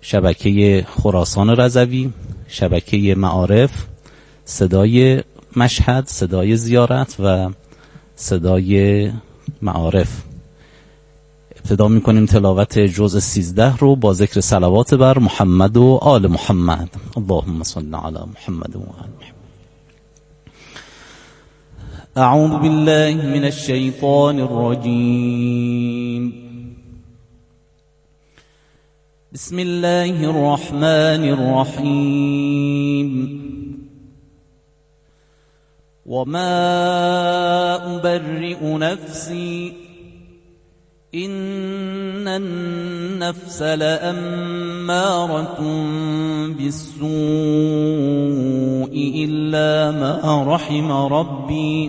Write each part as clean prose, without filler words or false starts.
شبکه خراسان رضوی، شبکه معارف، صدای مشهد، صدای زیارت و صدای معارف. ابتدا میکنیم تلاوت جزء 13 رو با ذکر صلوات بر محمد و آل محمد. اللهم صل علی محمد و آل محمد. اعوذ بالله من الشیطان الرجیم. بسم الله الرحمن الرحیم. وما أبرئ نفسي إن النفس لأمارة بالسوء إلا ما رحم ربي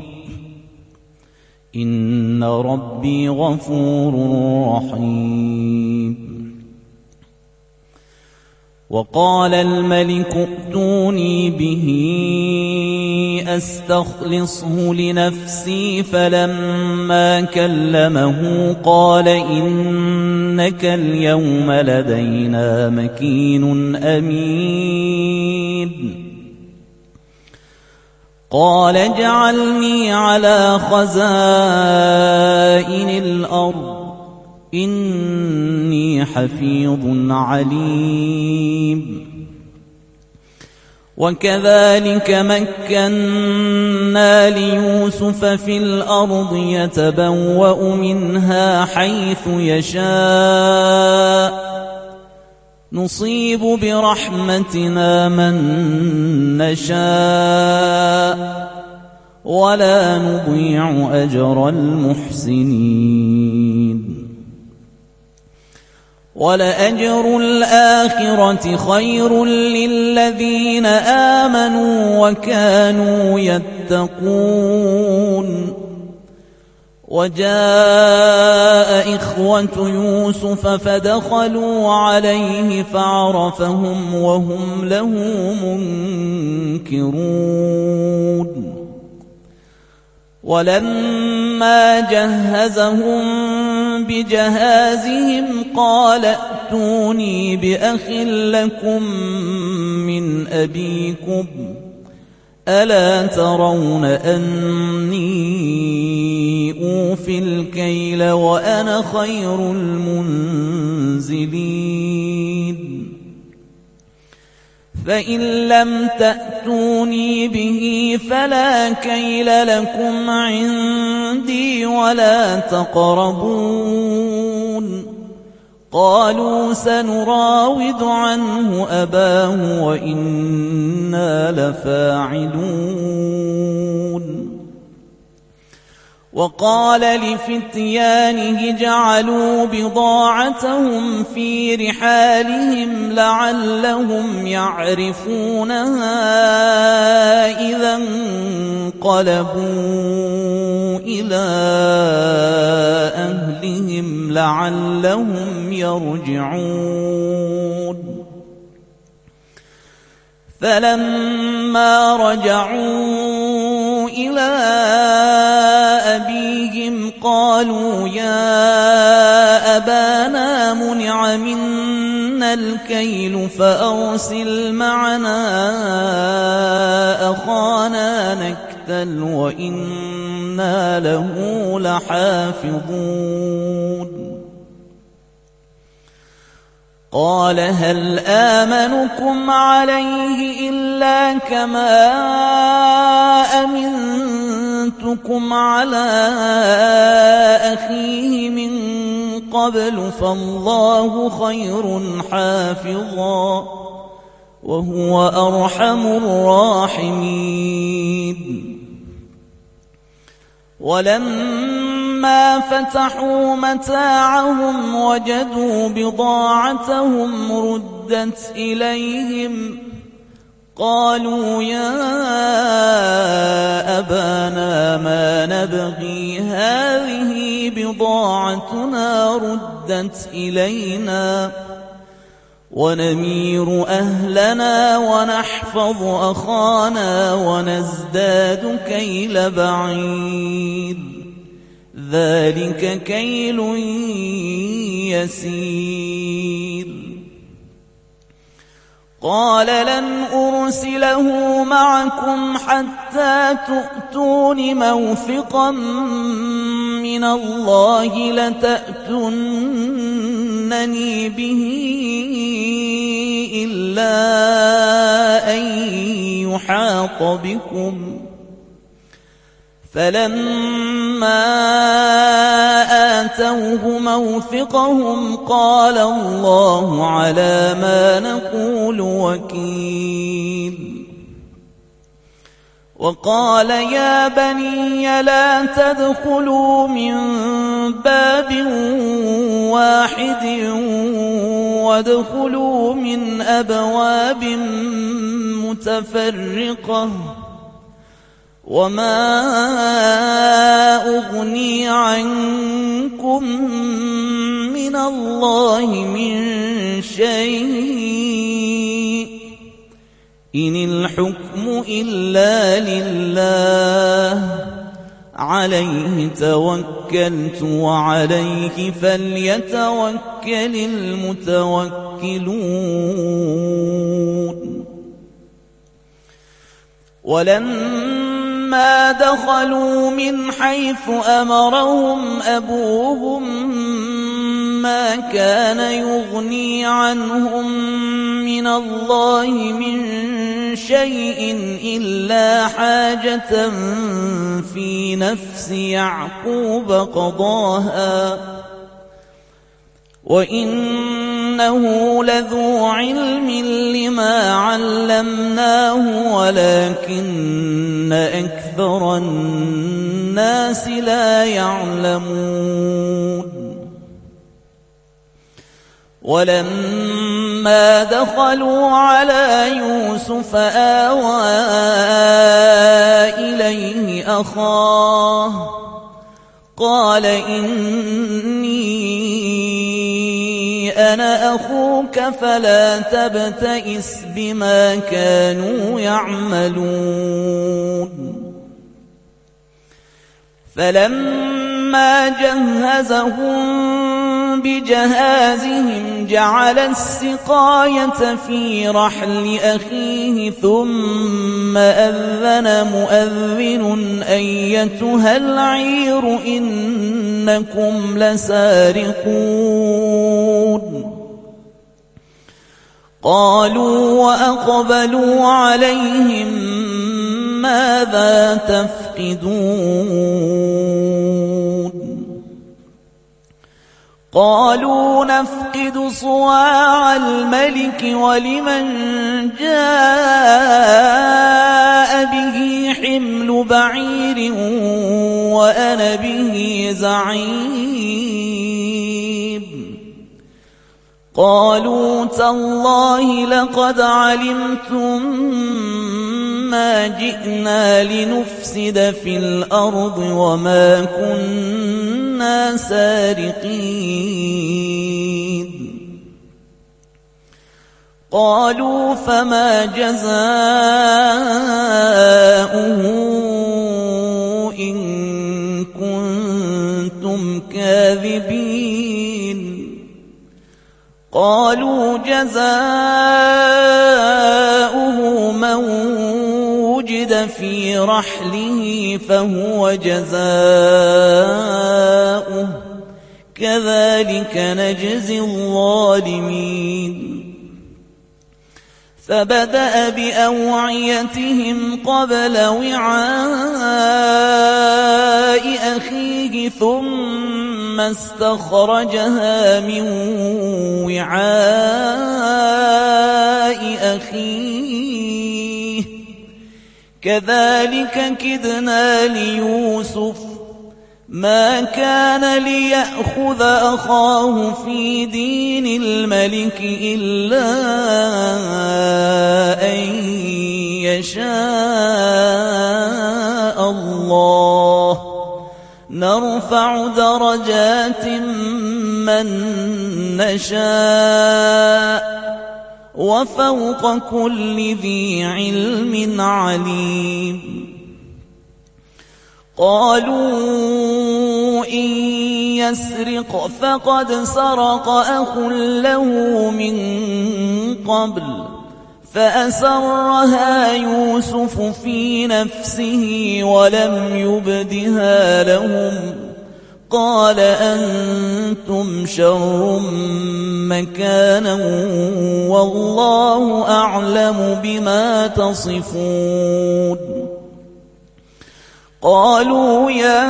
إن ربي غفور رحيم. وقال الملك ائتوني به أستخلصه لنفسي فلما كلمه قال إنك اليوم لدينا مكين أمين. قال اجعلني على خزائن الأرض إني حفيظ عليم. وكذلك مكنا ليوسف في الأرض يتبوأ منها حيث يشاء نصيب برحمتنا من نشاء ولا نضيع أجر المحسنين. ولأجر الآخرة خير للذين آمنوا وكانوا يتقون. وجاء إخوة يوسف فدخلوا عليه فعرفهم وهم له منكرون. ولما جهزهم بجهازهم قال ائتوني بأخ لكم من أبيكم ألا ترون أني أوفي الكيل وأنا خير المنزلين. فإن لم تأتوني به فلا كيل لكم عندي ولا تقربون. قالوا سنراود عنه أباه وإنا لفاعلون. وقال لفتيانه جعلوا بضاعتهم في رحالهم لعلهم يعرفونها إذا انقلبوا إلى أهلهم لعلهم يرجعون. فلما رجعوا إلى أبيهم قالوا يا أبانا منع منا الكيل فأرسل معنا أخانا نكتل وإنا له لحافظون. قال هل آمنكم عليه إلا كما أمنتكم على أخيه من قبل فالله خير حافظا وهو أرحم الراحمين. ولما فتحوا متاعهم وجدوا بضاعتهم ردت إليهم قالوا يا أبانا ما نبغي هذه بضاعتنا ردت إلينا ونمير أهلنا ونحفظ أخانا ونزداد كيل بعيد ذلك كيل يسير. قال لن أرسله معكم حتى تؤتون موثقا من الله لتأتونني به إلا أن يحاط بكم. فلما آتوه موثقهم قال الله على ما نقول وكيل. وقال يا بني لا تدخلوا من باب واحد وادخلوا من أبواب متفرقة وما أغني عنكم من الله من شيء إن الحكم إلا لله عليه توكلت وعليه فليتوكل المتوكلون. ولما دخلوا من حيث أمرهم أبوهم ما كان يغني عنهم من الله من شيء إلا حاجة في نفس يعقوب قضاها وإنه لذو علم لما علمناه ولكن أكثر الناس لا يعلمون. ولما دخلوا على يوسف آوى إليه أخاه قال إني أنا أخوك فلا تبتئس بما كانوا يعملون. فلما جهزهم بجهازهم جعل السقاية في رحل أخيه ثم أذن مؤذن أيتها العير إنكم لسارقون. قالوا وأقبلوا عليهم ماذا تفقدون؟ قالوا نفقد صواع الملك ولمن جاء به حمل بعير وأنا به زعيم. قالوا تالله لقد علمتم ما جئنا لنفسد في الأرض وما كنا سارقين. قالوا فما جزاؤه إن كنتم كاذبين. قالوا جزاؤه من وجد في رحله فهو جزاؤه كذلك نجزي الظالمين. فبدأ بأوعيتهم قبل وعاء أخيه ثم استخرجها من وعاء أخيه كذلك كدنا ليوسف ما كان ليأخذ أخاه في دين الملك إلا أن يشاء الله نرفع درجات من نشاء وفوق كل ذي علم عليم. قالوا إن يسرق فقد سرق أخ له من قبل فأسرها يوسف في نفسه ولم يبدها لهم قال أنتم شر مكانا والله أعلم بما تصفون قالوا يا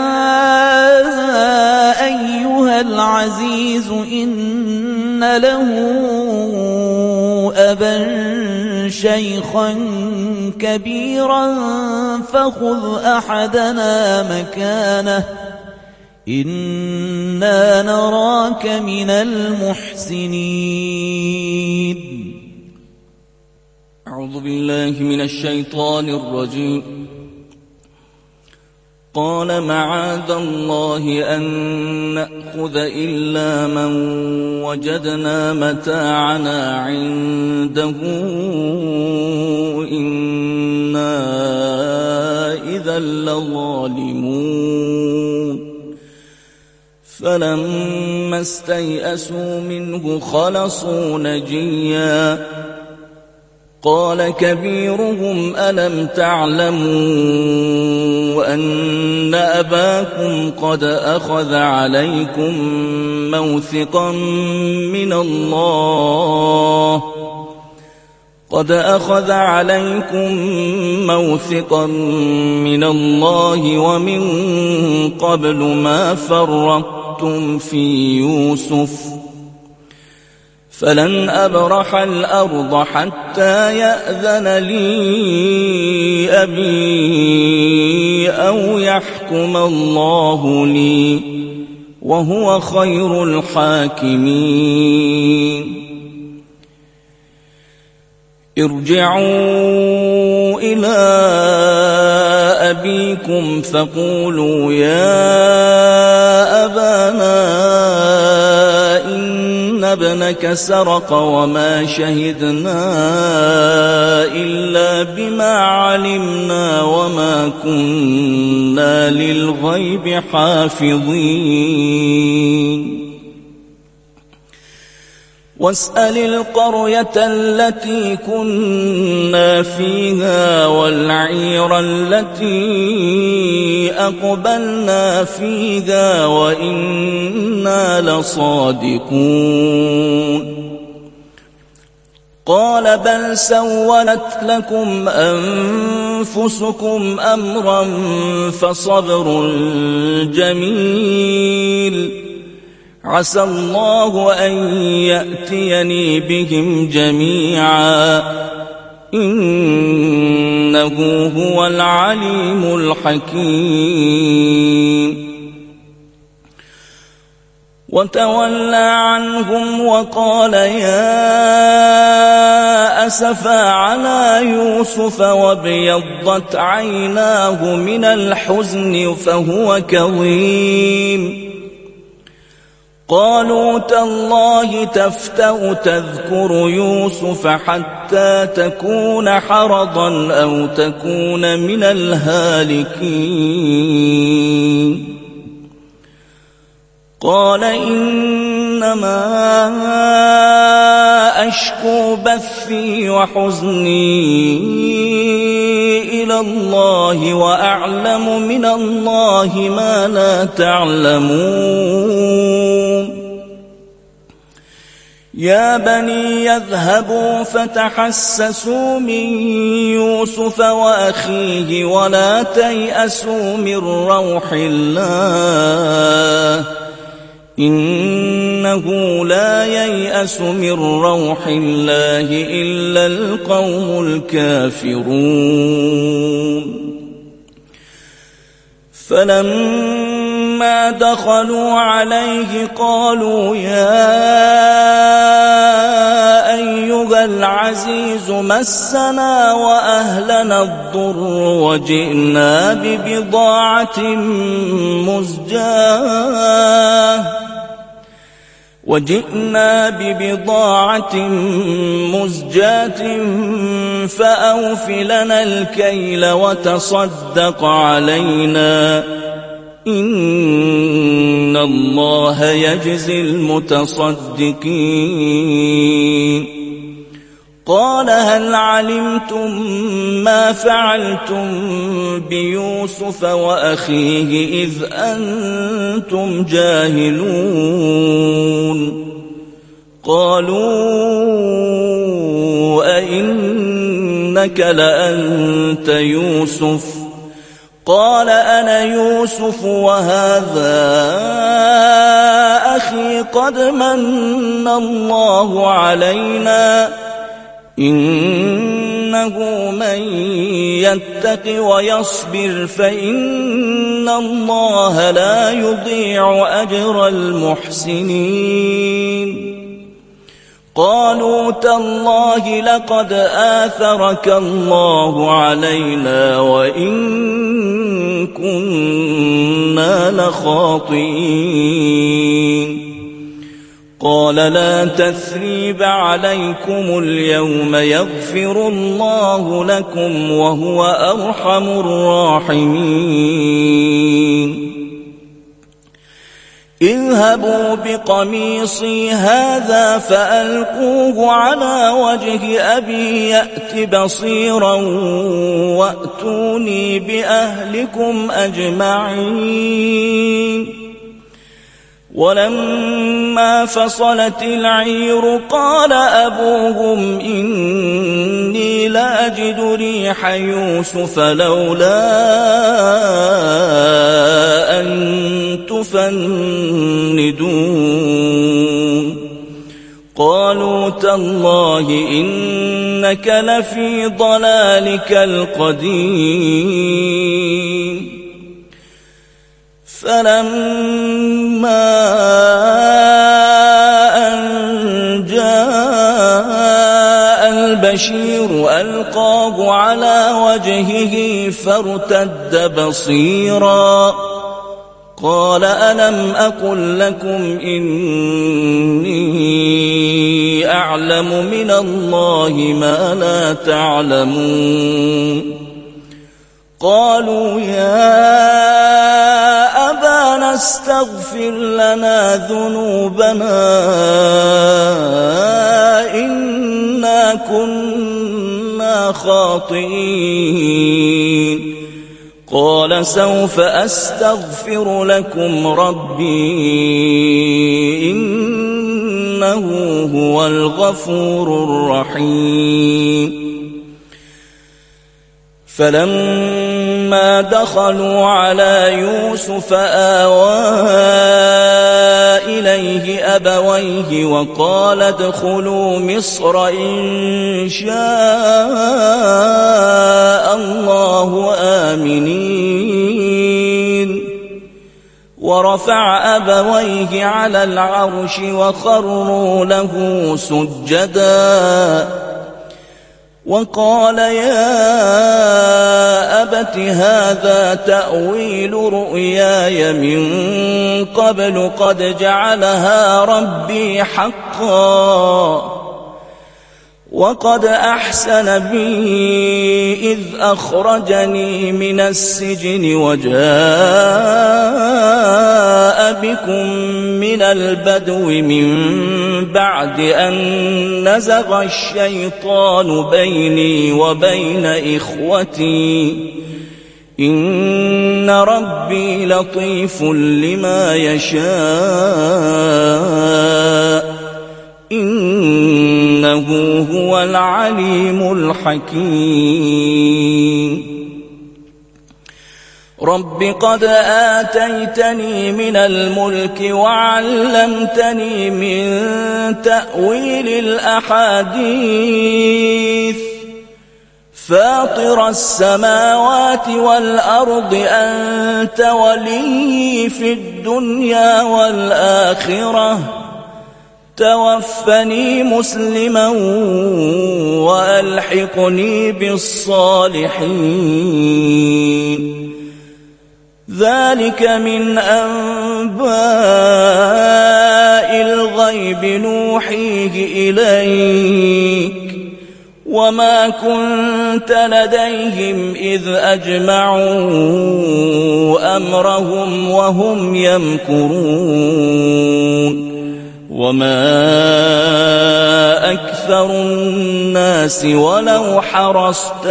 أيها العزيز إن له أبا شيخا كبيرا فخذ أحدنا مكانه إنا نراك من المحسنين. أعوذ بالله من الشيطان الرجيم. قال معاذ الله أن نأخذ إلا من وجدنا متاعنا عنده إنا إذا لظالمون فلما استيئسوا منه خلصوا نجيا قال كبيرهم ألم تعلموا أن أباكم قد أخذ عليكم موثقا من الله ومن قبل ما فرطتم في يوسف فلن أبرح الأرض حتى يأذن لي أبي أو يحكم الله لي وهو خير الحاكمين. ارجعوا إلى أبيكم فقولوا يا أبانا إن ابنك سرق وما شهدنا إلا بما علمنا وما كنا للغيب حافظين. واسأل القرية التي كنا فيها والعير التي أقبلنا فيها وإنا لصادقون. قال بل سولت لكم أنفسكم أمرا فصبر جميل عسى الله أن يأتيني بهم جميعا إنه هو العليم الحكيم. وتولى عنهم وقال يا أسفا على يوسف وابيضت عيناه من الحزن فهو كظيم. قالوا تالله تفتأ تذكر يوسف حتى تكون حرضا أو تكون من الهالكين. قال إنما أشكو بثي وحزني إلى الله وأعلم من الله ما لا تعلمون. يا بني يذهبوا فتحسسوا من يوسف وأخيه ولا تيأسوا من روح الله إنه لا ييأس من روح الله إلا القوم الكافرون. فلما دخلوا عليه قالوا يا أيها العزيز مسنا وأهلنا الضر وجئنا ببضاعة مزجاة فأوف لنا الكيل وتصدق علينا إن الله يجزي المتصدقين. قال هل علمتم ما فعلتم بيوسف وأخيه إذ أنتم جاهلون قالوا أئنك لأنت يوسف قال أنا يوسف وهذا أخي قد من الله علينا إنه من يتق ويصبر فإن الله لا يضيع أجر المحسنين قالوا تالله لقد آثرك الله علينا وإن كنا لخاطئين قال لا تثريب عليكم اليوم يغفر الله لكم وهو أرحم الراحمين اذهبوا بقميصي هذا فألقوه على وجه أبي يأت بصيرا وأتوني بأهلكم أجمعين ولما فصلت العير قال أبوهم إني لأجد ريح يوسف لولا أن تفندون قالوا تالله إنك لفي ضلالك القديم فلما أن جاء البشير ألقاه على وجهه فارتد بصيرا قال ألم أقل لكم إني أعلم من الله ما لا تعلمون قالوا يا أبانا استغفر لنا ذنوبنا إنا كنا خاطئين قال سوف أستغفر لكم ربي إنه هو الغفور الرحيم فلما دخلوا على يوسف آوى إليه أبويه وقال ادخلوا مصر إن شاء الله آمنين ورفع أبويه على العرش وخروا له سجدا وقال يا أبت هذا تأويل رؤياي من قبل قد جعلها ربي حقا وقد أحسن بي إذ أخرجني من السجن وجاء بكم من البدو من بعد أن نزغ الشيطان بيني وبين إخوتي إن ربي لطيف لما يشاء إنه هو العليم الحكيم رب قد آتيتني من الملك وعلمتني من تأويل الأحاديث فاطر السماوات والأرض أنت ولي في الدنيا والآخرة توفني مسلما وألحقني بالصالحين ذلك من أنباء الغيب نوحيه إليك وما كنت لديهم إذ أجمعوا أمرهم وهم يمكرون وما أكثر الناس ولو حرصت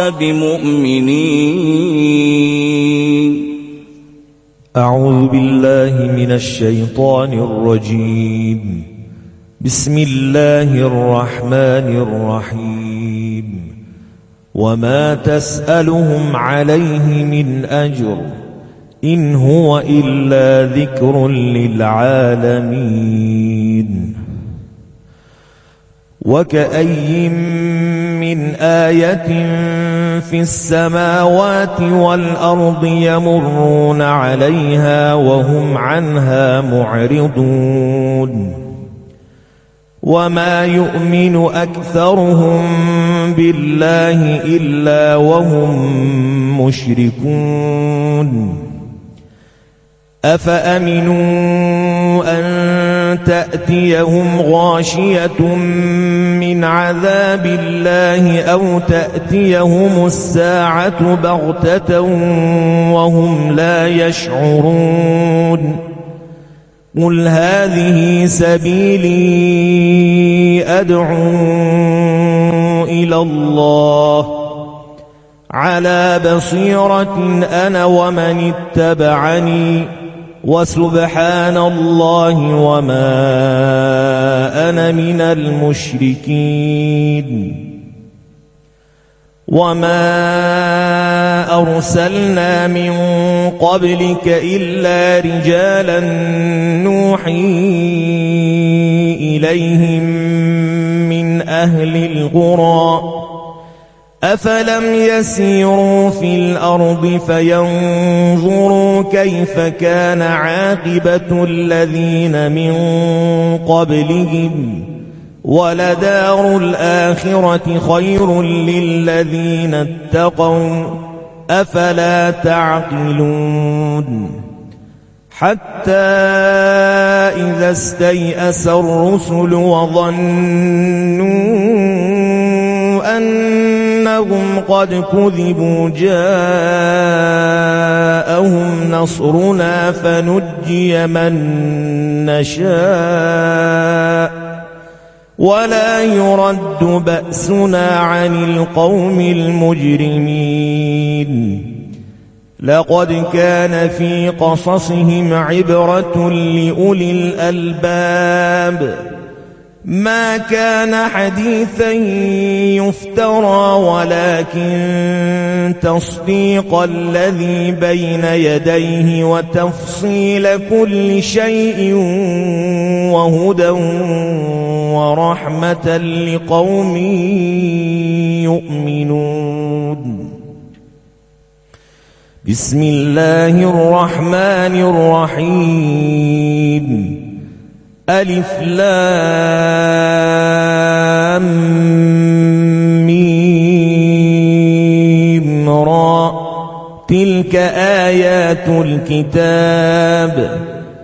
بمؤمنين. أعوذ بالله من الشيطان الرجيم. بسم الله الرحمن الرحيم. وما تسألهم عليه من أجر إن هو إلا ذكر للعالمين. وكأي من آية في السماوات والأرض يمرون عليها وهم عنها معرضون. وما يؤمن أكثرهم بالله إلا وهم مشركون. أفأمنوا أن تأتيهم غاشية من عذاب الله أو تأتيهم الساعة بغتة وهم لا يشعرون. قل هذه سبيلي أدعو إلى الله على بصيرة أنا ومن اتبعني وسبحان الله وما أنا من المشركين. وما أرسلنا من قبلك إلا رجالا نوحي إليهم من أهل القرى أفلم يسيروا في الأرض فينظروا كيف كان عاقبة الذين من قبلهم ولدار الآخرة خير للذين اتقوا أفلا تعقلون. حتى إذا استيأس الرسل وظنوا أنهم قد كذبوا جاءهم نصرنا فنجي من نشاء ولا يرد بأسنا عن القوم المجرمين. لقد كان في قصصهم عبرة لأولي الألباب ما كان حديثا يفترى ولكن تصديق الذي بين يديه وتفصيل كل شيء وهدى ورحمة لقوم يؤمنون. بسم الله الرحمن الرحيم. ألف لام ميم را تلك آيات الكتاب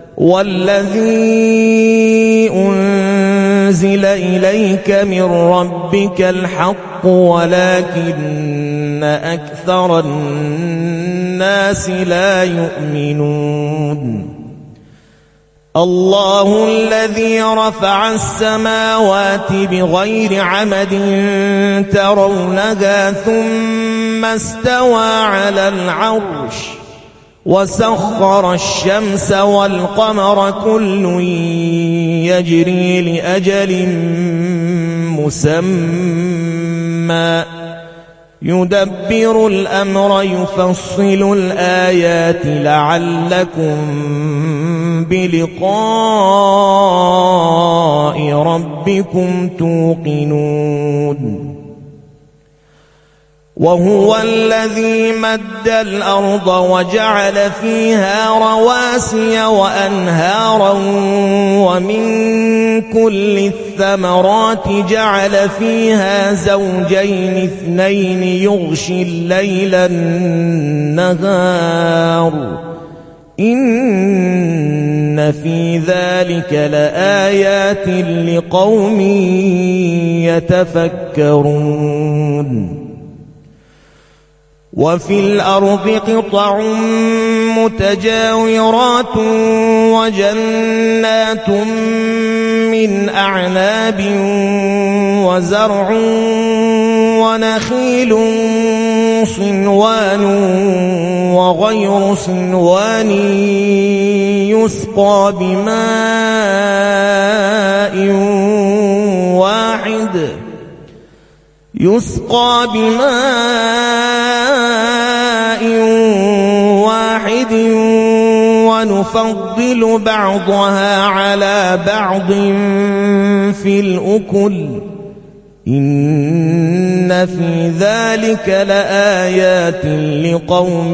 والذي أنزل إليك من ربك الحق ولكن أكثر الناس لا يؤمنون. الله الذي رفع السماوات بغير عمد ترونها ثم استوى على العرش وسخر الشمس والقمر كل يجري لأجل مسمى يدبر الأمر يفصل الآيات لعلكم بلقاء ربكم توقنون. وهو الذي مد الأرض وجعل فيها رواسي وأنهارا ومن كل الثمرات جعل فيها زوجين اثنين يغشي الليل النهار إن في ذلك لآيات لقوم يتفكرون. وفي الأرض قطع متجاورات وجنات من أعناب وزرع ونخيل صنوان وغير صنوان يسقى بماء واحد ونفضل بعضها على بعض في الأكل إن في ذلك لآيات لقوم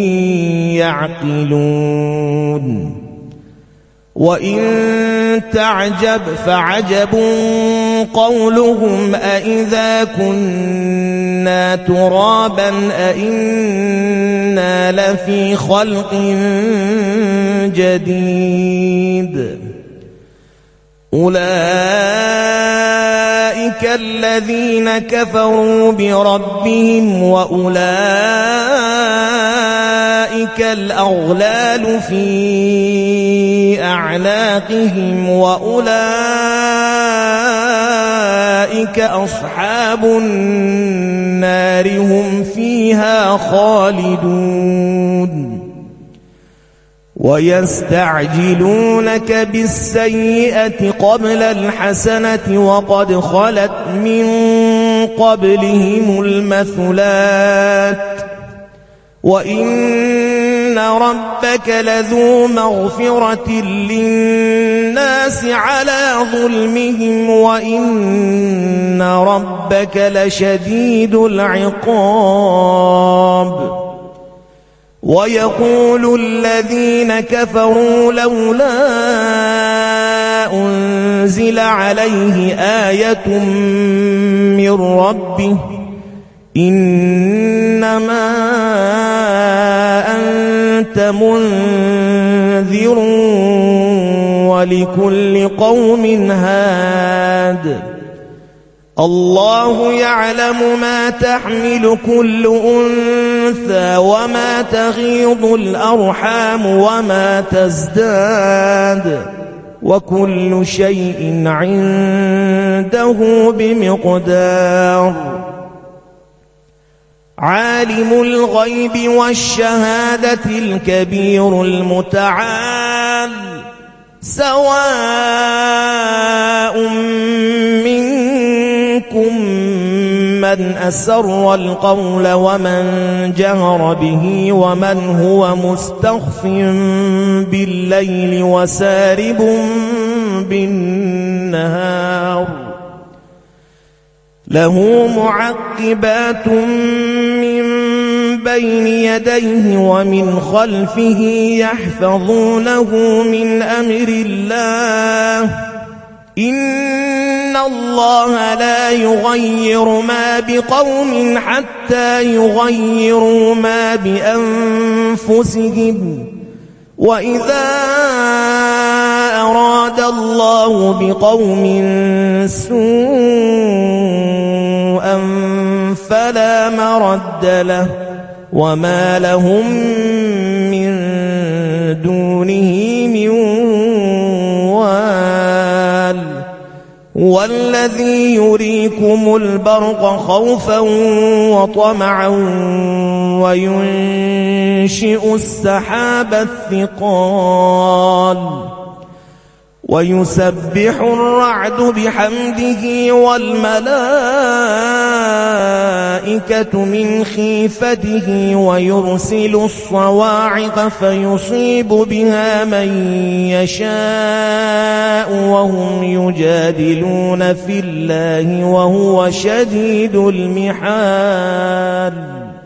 يعقلون وإن تعجب فعجب قولهم أإذا كنا ترابا أإنا لفي خلق جديد أولئك الذين كفروا بربهم وأولئك الأغلال في أعناقهم وأولئك أصحاب النار هم فيها خالدون ويستعجلونك بالسيئة قبل الحسنة وقد خلت من قبلهم المثلات وإن ربك لذو مغفرة للناس على ظلمهم وإن ربك لشديد العقاب ويقول الذين كفروا لولا أنزل عليه آية من ربه إنما أنت منذر ولكل قوم هاد الله يعلم ما تحمل كل أنثى وما تغيض الأرحام وما تزداد وكل شيء عنده بمقدار عالم الغيب والشهادة الكبير المتعال سواء منكم من أسر القول ومن جهر به ومن هو مستخف بالليل وسارب بالنهار له معقبات من بين يديه ومن خلفه يحفظونه من أمر الله إن الله لا يغير ما بقوم حتى يغيروا ما بأنفسهم وإذا أراد الله بقوم سوءا فلا مرد له وما لهم من دونه من وال والذي يريكم البرق خوفا وطمعا وينشئ السحاب الثقال ويسبح الرعد بحمده والملائكة من خيفته ويرسل الصواعق فيصيب بها من يشاء وهم يجادلون في الله وهو شديد المحال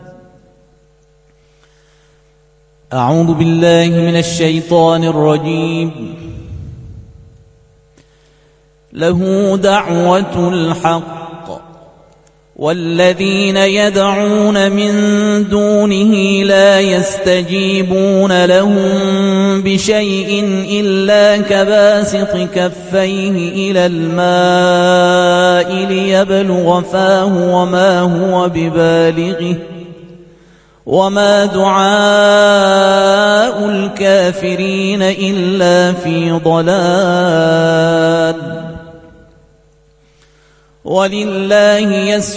أعوذ بالله من الشيطان الرجيم له دعوة الحق والذين يدعون من دونه لا يستجيبون لهم بشيء إلا كباسط كفيه إلى الماء ليبلغ فاه وما هو ببالغه وما دعاء الكافرين إلا في ضلال ولله